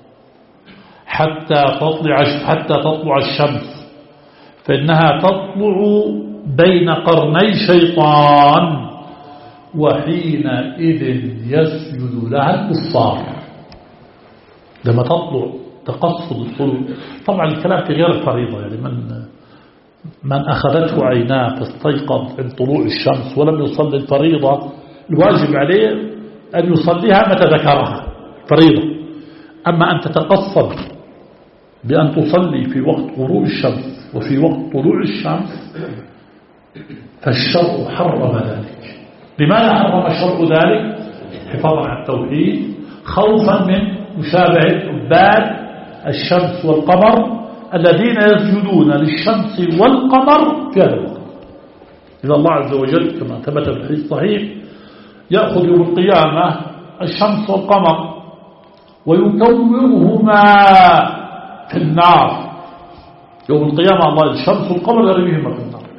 حتى تطلع حتى تطلع الشمس فإنها تطلع بين قرني شيطان وحينئذ يسجد لها الكفار. لما تطلع تقصد الطلوع، طبعا الكلام في غير الفريضة، يعني من من أخذته عيناه فاستيقظ عند طلوع الشمس ولم يصلي الفريضة الواجب عليه أن يصليها متى ذكرها فريضة. أما أن تتقصد بأن تصلي في وقت غروب الشمس وفي وقت طلوع الشمس فالشرع حرم ذلك. لماذا حرم الشرع ذلك؟ حفاظا على التوحيد، خوفا من مشابهة عباد الشمس والقمر الذين يسجدون للشمس والقمر في هذا الوقت. إذا الله عز وجل كما ثبت في الحديث الصحيح يأخذ يوم القيامة الشمس والقمر ويكورهما في النار. يوم القيامة الله الشمس والقمر يرميهما في النار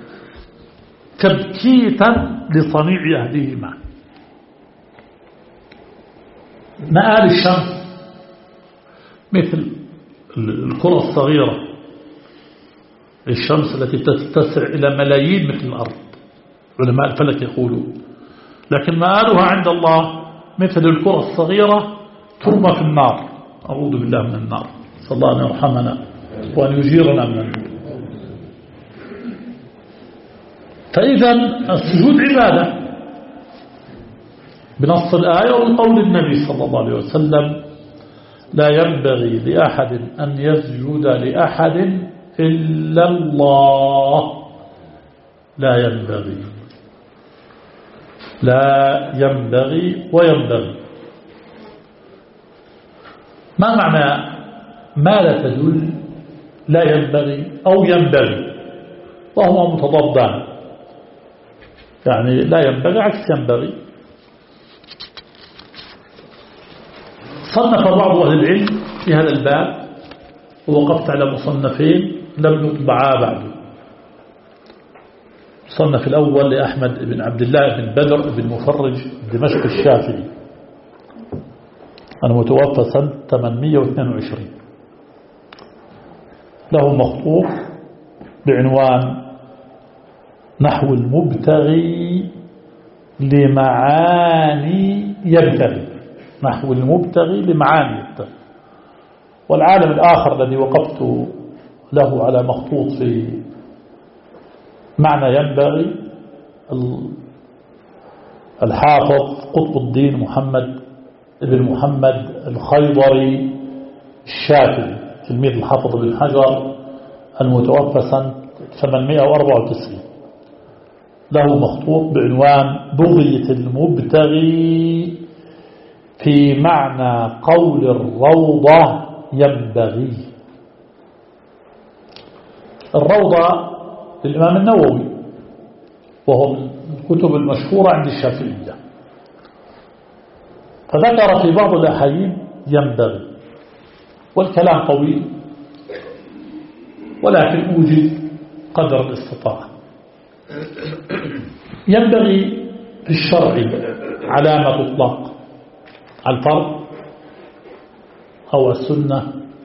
تبكيتا لصنيع أهلهما. مآل الشمس مثل الكرة الصغيرة، الشمس التي تتسع إلى ملايين مثل الأرض، علماء الفلك يقولون، لكن مآلها عند الله مثل الكرة الصغيرة ترمى في النار. أعوذ بالله من النار، صلى الله أن يرحمنا وأن يجيرنا من النار. فإذا السجود عبادة بنص الآية وقول النبي صلى الله عليه وسلم: لا ينبغي لأحد أن يسجد لأحد إلا الله. لا ينبغي، لا ينبغي وينبغي. ما معنى ما لا تدل لا ينبغي أو ينبغي؟ وهما متضادان، يعني لا ينبغي عكس ينبغي. صنف بعض أهل العلم في هذا الباب ووقفت على مصنفين لم يطبعا بعد. الصنف الأول لأحمد بن عبد الله بن بدر بن مفرج دمشق الشافعي، أنا متوفى سنة ثمانمئة واثنين وعشرين، له مخطوط بعنوان نحو المبتغي لمعاني يبتغي، نحو المبتغي لمعاني يبتغي. والعالم الآخر الذي وقفت له على مخطوط في معنى ينبغي الحافظ قطب الدين محمد ابن محمد الخيضري الشافعي، تلميذ الحافظ بن حجر المتوفى سنة ثمانمائة وأربعة وتسعين، له مخطوط بعنوان بغية المبتغي في معنى قول الروضة ينبغي. الروضة للإمام النووي، وهو من الكتب المشهورة عند الشافعية، فذكر في بعض الأحايين ينبغي، والكلام طويل ولكن أوجد قدر الاستطاعة. ينبغي في الشرع علامة تطلق على الفرض أو السنة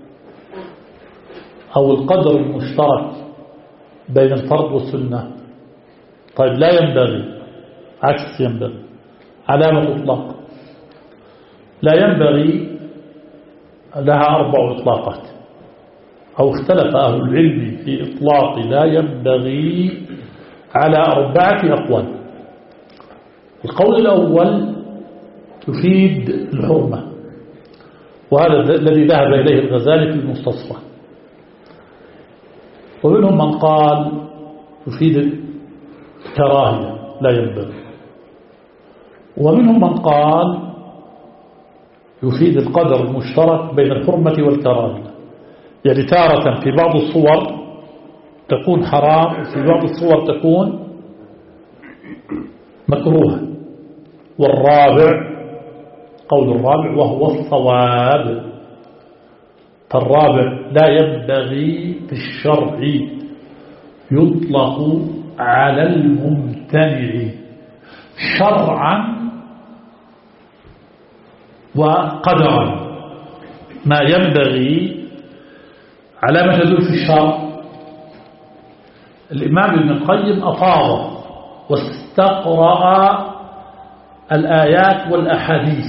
أو القدر المشترك بين الفرض والسنة. طيب لا ينبغي عكس ينبغي، علامة تطلق لا ينبغي لها أربع إطلاقات، أو اختلف أهل العلم في إطلاق لا ينبغي على أربعة أقوال. القول الأول تفيد الحرمة، وهذا الذي ذهب إليه الغزالي في المستصفى. ومنهم من قال تفيد الكراهية لا ينبغي، ومنهم من قال يفيد القدر المشترك بين الحرمة والكراهية، يعني تارة في بعض الصور تكون حرام وفي بعض الصور تكون مكروهة. والرابع قول الرابع وهو الصواب، فالرابع لا ينبغي في الشرع يطلق على الممتنع شرعا وقدرا. ما ينبغي علامة تدل في الشرع. الإمام ابن القيم أفاض واستقرأ الآيات والأحاديث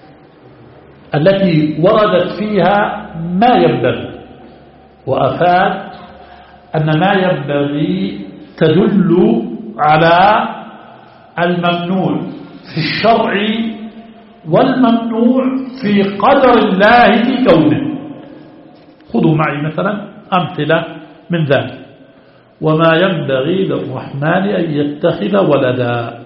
التي وردت فيها ما ينبغي، وأفاد أن ما ينبغي تدل على الممنوع في الشرع والممنوع في قدر الله في كونه. خذوا معي مثلا أمثلة من ذلك. وما ينبغي للرحمن أن يتخذ ولدا،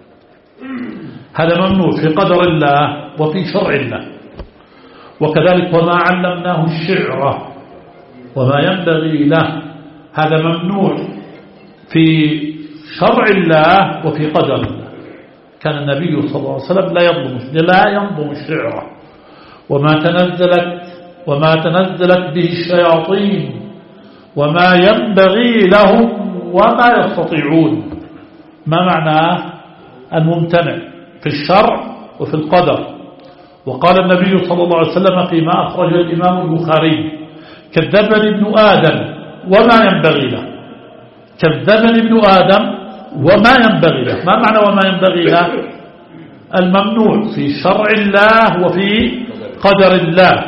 هذا ممنوع في قدر الله وفي شرع الله. وكذلك وما علمناه الشعر وما ينبغي له، هذا ممنوع في شرع الله وفي قدر الله. كان النبي صلى الله عليه وسلم لا ينظم لا ينظم الشعر وما تنزلت وما تنزلت به الشياطين وما ينبغي لهم وما يستطيعون. ما معناه؟ الممتنع في الشرع وفي القدر. وقال النبي صلى الله عليه وسلم فيما أخرج الإمام البخاري كذبني ابن آدم وما ينبغي له، كذبني ابن آدم وما ينبغي له. ما معنى وما ينبغي له؟ الممنوع في شرع الله وفي قدر الله.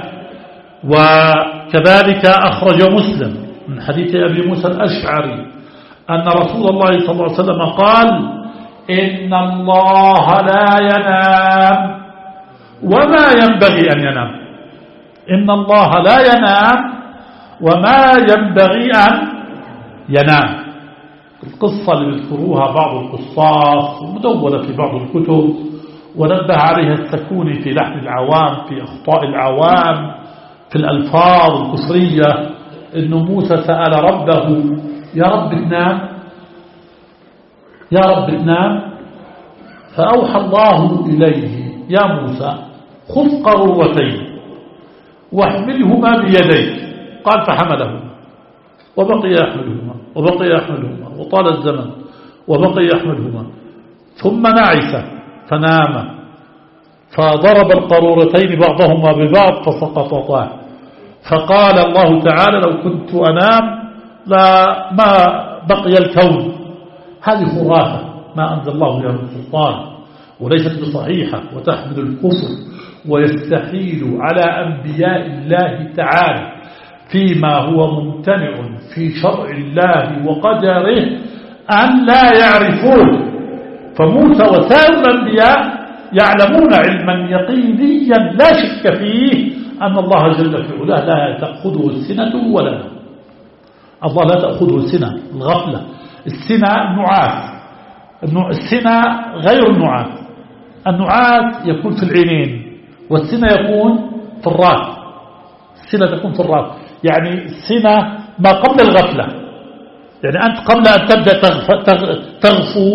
وكذلك أخرج مسلم من حديث أبي موسى الأشعري أن رسول الله صلى الله عليه وسلم قال إن الله لا ينام وما ينبغي أن ينام. إن الله لا ينام وما ينبغي أن ينام. القصة اللي يذكروها بعض القصاص مدونة في بعض الكتب ونبه عليها السكوني في لحن العوام في أخطاء العوام في الألفاظ الكفرية، إنه موسى سأل ربه يا رب تنام يا رب تنام، فأوحى الله إليه يا موسى خذ قارورتين واحملهما بيديك. قال فحملهما وبقي يحملهما وبقي يحملهما وطال الزمن وبقي يحملهما ثم نعس فنام فضرب القارورتين بعضهما ببعض فسقطتا. فقال الله تعالى لو كنت أنام لا ما بقي الكون. هذه خرافة ما أنزل الله بها من سلطان وليست بصحيحة وتحمل الكفر، ويستحيل على أنبياء الله تعالى فيما هو ممتنع في شرع الله وقدره أن لا يعرفون. فموسى وسائر الأنبياء يعلمون علما يقينيا لا شك فيه أن الله جل في علاه لا تأخذه السنة ولا نوم. الله لا تأخذه السنة، الغفلة. السنة نعاس، السنة غير النعاس. النعاس يكون في العينين والسنة يكون في الراس. السنة تكون في الراس، يعني السنة ما قبل الغفلة. يعني أنت قبل أن تبدأ تغفو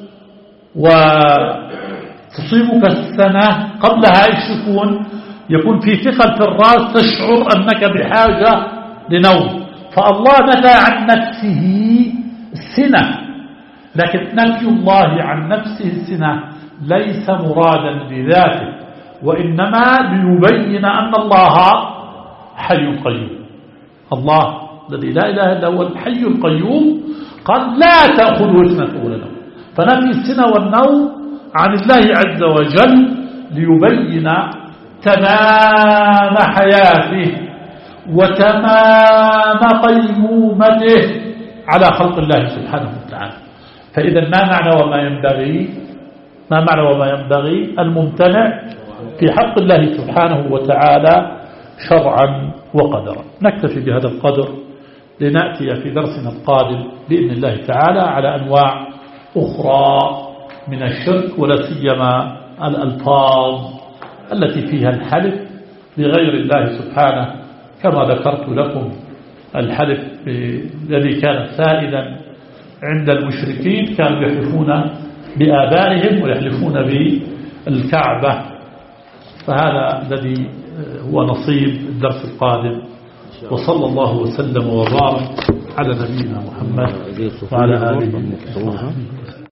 وتصيبك السنة قبلها إيش يكون؟ يكون في ثقل في الراس، تشعر أنك بحاجة لنوم. فالله نفى عن نفسه السنة، لكن نفي الله عن نفسه السنة ليس مرادا بذاته، وإنما ليبين أن الله حي قيوم. الله الذي لا إله إلا هو الحي القيوم قال لا تأخذه سنة ولا نوم. فنفي السنة والنوم عن الله عز وجل ليبين تمام حياته وتمام قيومته على خلق الله سبحانه وتعالى. فإذا ما معنى وما ينبغي؟ ما معنى وما ينبغي؟ الممتنع في حق الله سبحانه وتعالى شرعا وقدرا. نكتفي بهذا القدر لنأتي في درسنا القادم بإذن الله تعالى على أنواع أخرى من الشرك، ولا سيما الألفاظ التي فيها الحلف بغير الله سبحانه، كما ذكرت لكم الحلف الذي كان سائدا عند المشركين، كانوا يحلفون بآبائهم ويحلفون بالكعبة. فهذا الذي هو نصيب الدرس القادم. وصلى الله وسلم وبارك على نبينا محمد وعلى آله وصحبه.